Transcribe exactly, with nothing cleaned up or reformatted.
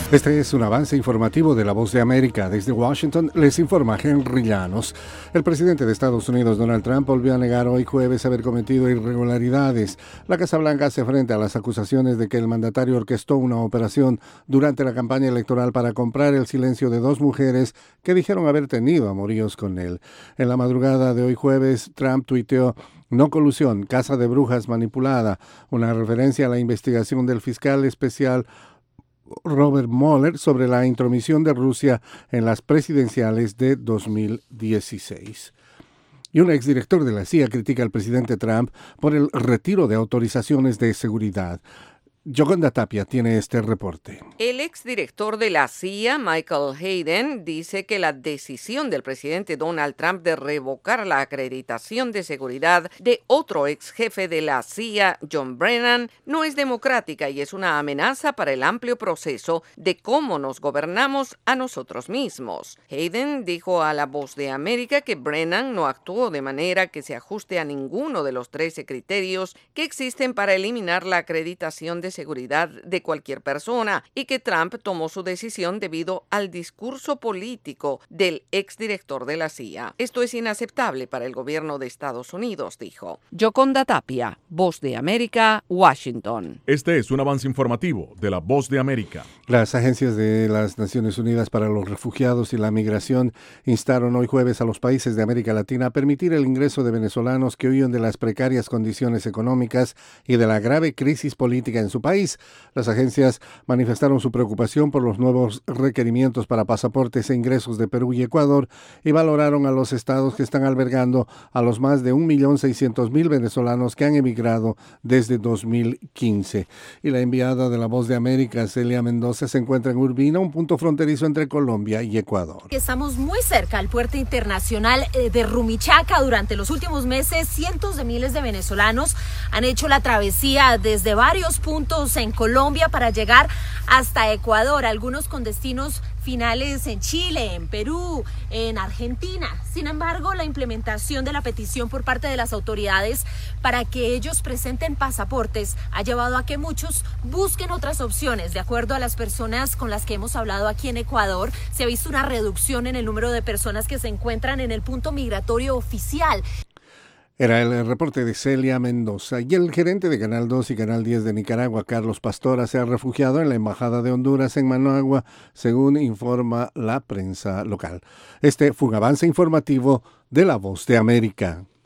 Este es un avance informativo de La Voz de América. Desde Washington les informa Henry Llanos. El presidente de Estados Unidos, Donald Trump, volvió a negar hoy jueves haber cometido irregularidades. La Casa Blanca hace frente a las acusaciones de que el mandatario orquestó una operación durante la campaña electoral para comprar el silencio de dos mujeres que dijeron haber tenido amoríos con él. En la madrugada de hoy jueves, Trump tuiteó: "No colusión, casa de brujas manipulada", una referencia a la investigación del fiscal especial Robert Mueller sobre la intromisión de Rusia en las presidenciales de dos mil dieciséis. Y un exdirector de la C I A critica al presidente Trump por el retiro de autorizaciones de seguridad. Yoconda Tapia tiene este reporte. El exdirector de la C I A, Michael Hayden, dice que la decisión del presidente Donald Trump de revocar la acreditación de seguridad de otro ex jefe de la C I A, John Brennan, no es democrática y es una amenaza para el amplio proceso de cómo nos gobernamos a nosotros mismos. Hayden dijo a La Voz de América que Brennan no actuó de manera que se ajuste a ninguno de los trece criterios que existen para eliminar la acreditación de seguridad de cualquier persona y que Trump tomó su decisión debido al discurso político del exdirector de la C I A. Esto es inaceptable para el gobierno de Estados Unidos, dijo. Yoconda Tapia, Voz de América, Washington. Este es un avance informativo de La Voz de América. Las agencias de las Naciones Unidas para los Refugiados y la Migración instaron hoy jueves a los países de América Latina a permitir el ingreso de venezolanos que huyen de las precarias condiciones económicas y de la grave crisis política en su país. país. Las agencias manifestaron su preocupación por los nuevos requerimientos para pasaportes e ingresos de Perú y Ecuador y valoraron a los estados que están albergando a los más de un millón seiscientos mil venezolanos que han emigrado desde dos mil quince. Y la enviada de La Voz de América, Celia Mendoza, se encuentra en Urbina, un punto fronterizo entre Colombia y Ecuador. Estamos muy cerca al puerto internacional de Rumichaca. Durante los últimos meses, cientos de miles de venezolanos han hecho la travesía desde varios puntos en Colombia para llegar hasta Ecuador, algunos con destinos finales en Chile, en Perú, en Argentina. Sin embargo, la implementación de la petición por parte de las autoridades para que ellos presenten pasaportes ha llevado a que muchos busquen otras opciones. De acuerdo a las personas con las que hemos hablado aquí en Ecuador, se ha visto una reducción en el número de personas que se encuentran en el punto migratorio oficial. Era el reporte de Celia Mendoza. Y el gerente de Canal dos y Canal diez de Nicaragua, Carlos Pastora, se ha refugiado en la Embajada de Honduras en Managua, según informa la prensa local. Este fue un avance informativo de La Voz de América.